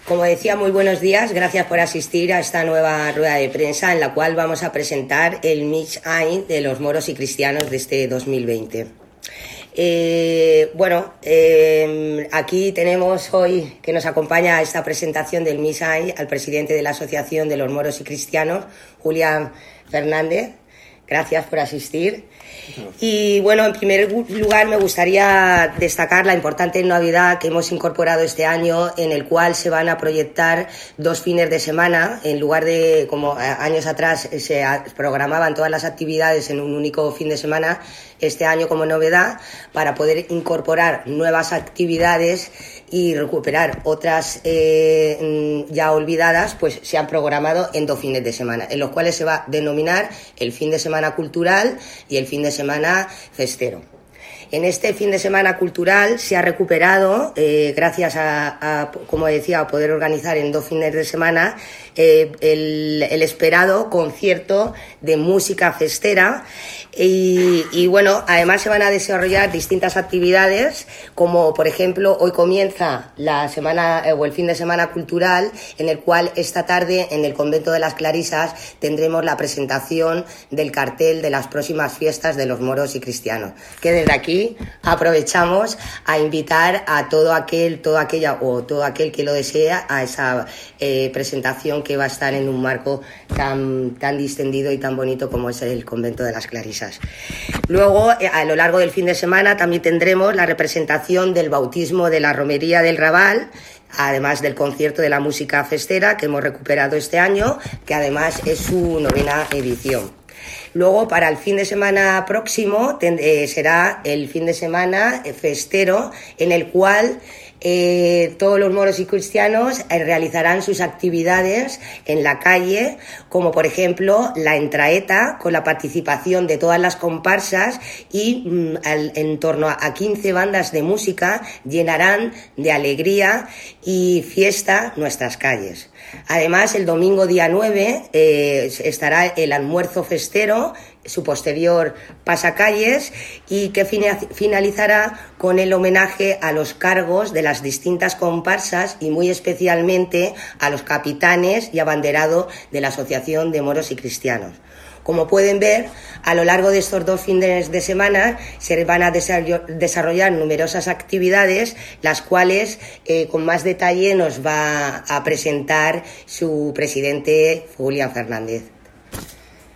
Como decía, muy buenos días. Gracias por asistir a esta nueva rueda de prensa en la cual vamos a presentar el Mig Any de los moros y cristianos de este 2020. Aquí tenemos hoy que nos acompaña a esta presentación del Mig Any al presidente de la Asociación de los Moros y Cristianos, Julián Fernández. Gracias por asistir. Y bueno, en primer lugar me gustaría destacar la importante novedad que hemos incorporado este año, en el cual se van a proyectar 2 fines de semana, en lugar de, como años atrás se programaban todas las actividades en un único fin de semana. Este año, como novedad, para poder incorporar nuevas actividades y recuperar otras ya olvidadas, pues se han programado en 2 fines de semana, en los cuales se va a denominar el fin de semana cultural y el fin de semana festero. En este fin de semana cultural se ha recuperado, gracias a, como decía, a poder organizar en 2 fines de semana, el esperado concierto de música festera. Y bueno, además se van a desarrollar distintas actividades, como por ejemplo hoy comienza la semana o el fin de semana cultural, en el cual esta tarde en el Convento de las Clarisas tendremos la presentación del cartel de las próximas fiestas de los moros y cristianos, que desde aquí aprovechamos a invitar a todo aquel que lo desea a esa presentación, que va a estar en un marco tan distendido y tan bonito como es el Convento de las Clarisas. Luego, a lo largo del fin de semana también tendremos la representación del bautismo de la Romería del Raval, además del concierto de la música festera que hemos recuperado este año, que además es su 9ª edición. Luego, para el fin de semana próximo, será el fin de semana festero, en el cual todos los moros y cristianos realizarán sus actividades en la calle, como por ejemplo la entraeta, con la participación de todas las comparsas, y en torno a 15 bandas de música llenarán de alegría y fiesta nuestras calles. Además, el domingo día 9 estará el almuerzo festero, su posterior pasacalles, y que finalizará con el homenaje a los cargos de las distintas comparsas y muy especialmente a los capitanes y abanderado de la Asociación de Moros y Cristianos. Como pueden ver, a lo largo de estos 2 fines de semana se van a desarrollar numerosas actividades, las cuales con más detalle nos va a presentar su presidente, Julián Fernández.